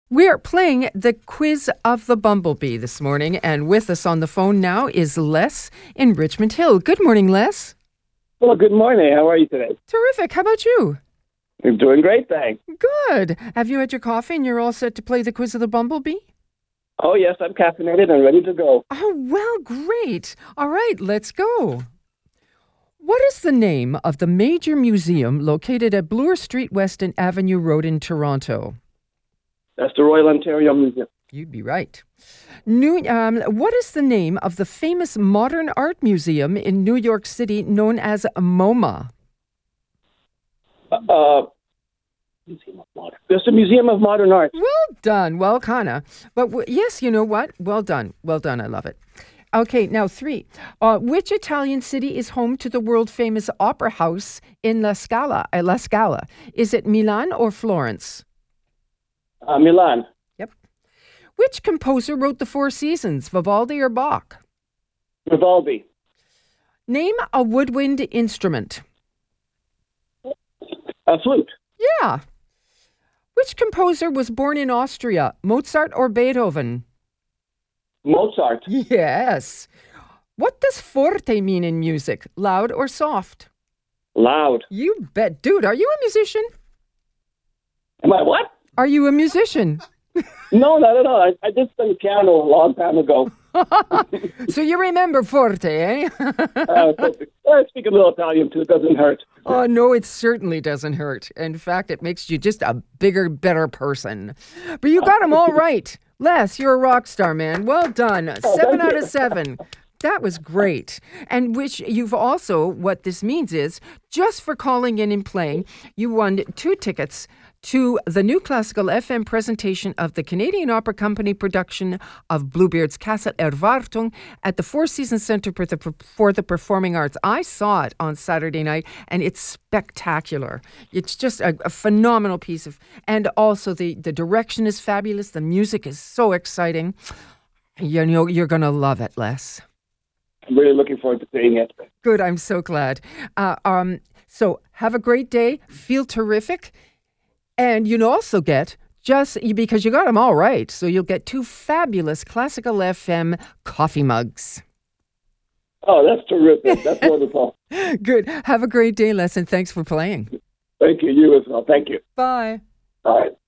We're playing the Quiz of the Bumblebee this morning, and with us on the phone now is Les in Richmond Hill. Good morning, Les. Well, good morning. How are you today? Terrific. How about you? I'm doing great, thanks. Good. Have you had your coffee and you're all set to play the Quiz of the Bumblebee? Oh, yes, I'm caffeinated and ready to go. Oh, well, great. All right, let's go. What is the name of the major museum located at Bloor Street West and Avenue Road in Toronto? That's the Royal Ontario Museum. You'd be right. What is the name of the famous modern art museum in New York City known as MoMA? Museum of Modern. There's the Museum of Modern Art. Well done. Well, kinda. But yes, you know what? Well done. Well done. I love it. Okay, now 3. Which Italian city is home to the world-famous opera house in La Scala? La Scala. Is it Milan or Florence? Milan. Yep. Which composer wrote The Four Seasons, Vivaldi or Bach? Vivaldi. Name a woodwind instrument. A flute. Yeah. Which composer was born in Austria, Mozart or Beethoven? Mozart. Yes. What does forte mean in music, loud or soft? Loud. You bet. Dude, are you a musician? Am I what? Are you a musician? No, not at all. I did play piano a long time ago. So you remember forte, eh? I speak a little Italian, too. It doesn't hurt. Oh, no, it certainly doesn't hurt. In fact, it makes you just a bigger, better person. But you got them all right. Les, you're a rock star, man. Well done. 7 out of 7. That was great. And which you've also, what this means is, just for calling in and playing, you won 2 tickets to the new classical FM presentation of the Canadian Opera Company production of Bluebeard's Castle Erwartung at the Four Seasons Centre for the Performing Arts. I saw it on Saturday night, and it's spectacular. It's just a phenomenal piece of, and also the direction is fabulous. The music is so exciting. You know, you're going to love it, Les. I'm really looking forward to seeing it. Good, I'm so glad. So have a great day. Feel terrific. And you'll also get, because you got them all right, so you'll get 2 fabulous Classical FM coffee mugs. Oh, that's terrific. That's wonderful. Good. Have a great day, Les, and thanks for playing. Thank you. You as well. Thank you. Bye. All right.